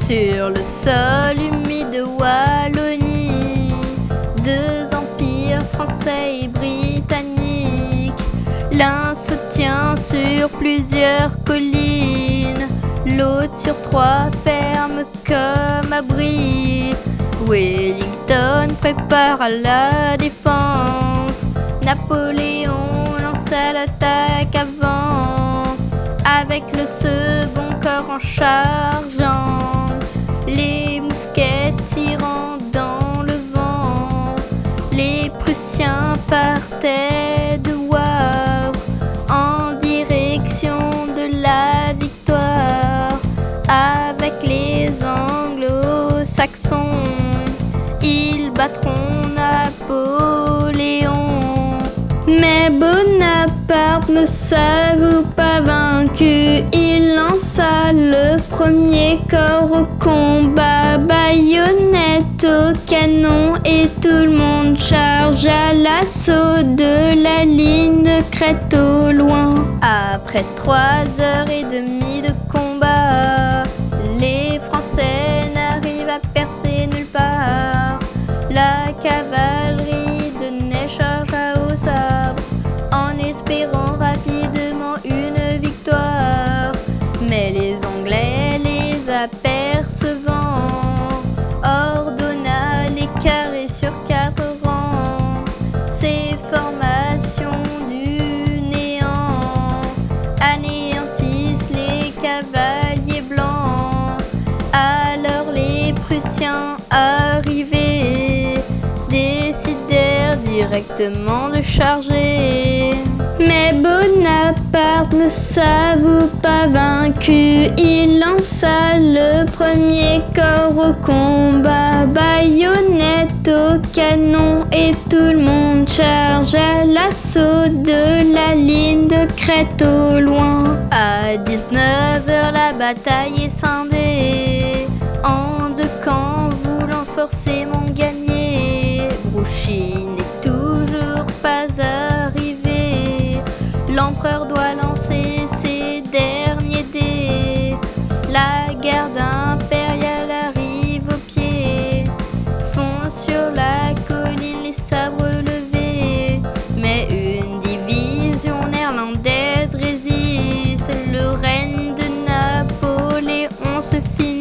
Sur le sol humide de Wallonie, deux empires français et britanniques, l'un se tient sur plusieurs collines, l'autre sur trois fermes comme abri. Wellington prépare à la défense, Napoléon lança l'attaque avant, avec le second corps en chargeant, les mousquets tirant dans le vent. Les Prussiens partaient de Wavre en direction de la victoire, avec les Anglo-Saxons. Ils battront Napoléon. Mais Bonaparte ne s'avoue pas vaincu. Il lança le premier corps au combat, baïonnette au canon, et tout le monde charge à l'assaut de la ligne de crête au loin. Après 3h30 de combat, les Français n'arrivent à percer nulle part. La cavalerie de Ney chargea au sabre, en espérant rapidement une victoire. Mais les Anglais, les apercevant, ordonna les carrés sur 4 rangs. Ces formations du néant anéantissent les cavaliers blancs. Alors les Prussiens arrivés décidèrent directement de charger. Mais Bonaparte ne s'avoue pas vaincu. Il lança le premier corps au combat, baïonnette au canon, et tout le monde charge à l'assaut de la ligne de crête au loin. À 19h, la bataille est scindée en deux camps, voulant forcément gagner. Grouchy n'est toujours pas arrivé. L'empereur doit lancer ses derniers dés. La garde impériale arrive au pied, fond sur la colline les sabres levés. Mais une division néerlandaise résiste. Le règne de Napoléon se finit.